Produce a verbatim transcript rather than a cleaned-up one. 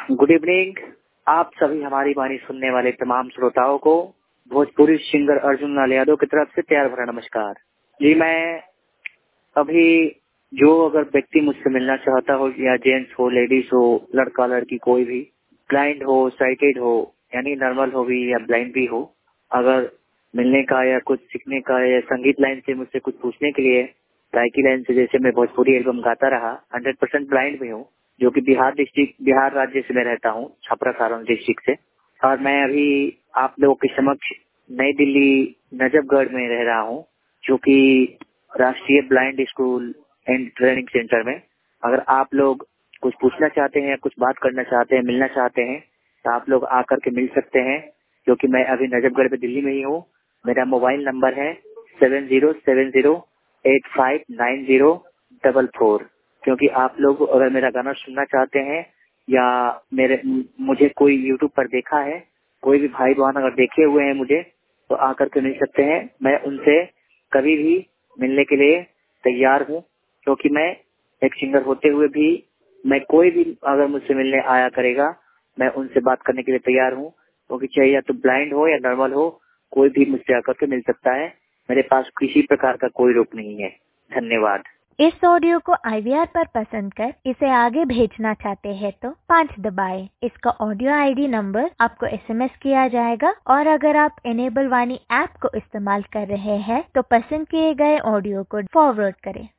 Good evening. आप सभी हमारी वाणी सुनने वाले तमाम श्रोताओं को भोजपुरी सिंगर अर्जुन लाल यादव की तरफ से प्यार भरा नमस्कार जी। मैं अभी जो अगर व्यक्ति मुझसे मिलना चाहता हो, या जेंट्स हो, लेडीज हो, लड़का लड़की कोई भी, ब्लाइंड हो, साइटेड हो, यानी नॉर्मल हो भी या ब्लाइंड भी हो, अगर मिलने का या कुछ सीखने का या संगीत लाइन से मुझसे कुछ पूछने के लिए, गायकी लाइन से, जैसे मैं भोजपुरी एल्बम गाता रहा, हंड्रेड परसेंट ब्लाइंड भी हूँ, जो कि बिहार डिस्ट्रिक्ट बिहार राज्य से मैं रहता हूँ, छपरा सारण डिस्ट्रिक्ट से। और मैं अभी आप लोगों के समक्ष नई दिल्ली नजफगढ़ में रह रहा हूँ, जो कि राष्ट्रीय blind school and training centre में। अगर आप लोग कुछ पूछना चाहते हैं, कुछ बात करना चाहते हैं, मिलना चाहते हैं, तो आप लोग आकर के मिल सकते हैं, क्योंकि मैं अभी नजफगढ़ में दिल्ली में ही हूँ। मेरा मोबाइल नंबर है seven zero seven zero eight five nine zero double four. क्योंकि आप लोग अगर मेरा गाना सुनना चाहते हैं, या मेरे मुझे कोई यूट्यूब पर देखा है, कोई भी भाई बहन अगर देखे हुए हैं मुझे, तो आकर के मिल सकते हैं। मैं उनसे कभी भी मिलने के लिए तैयार हूँ, क्योंकि मैं एक सिंगर होते हुए भी, मैं कोई भी अगर मुझसे मिलने आया करेगा, मैं उनसे बात करने के लिए तैयार हूँ। क्योंकि चाहे या तो ब्लाइंड हो या नॉर्मल हो, कोई भी मुझसे आकर के मिल सकता है। मेरे पास किसी प्रकार का कोई रोक नहीं है। धन्यवाद। इस ऑडियो को आई वी आर पर पसंद कर इसे आगे भेजना चाहते हैं तो पाँच दबाएं। इसका ऑडियो आई डी नंबर आपको एस एम एस किया जाएगा, और अगर आप इनेबल वाणी ऐप को इस्तेमाल कर रहे हैं तो पसंद किए गए ऑडियो को फॉरवर्ड करें।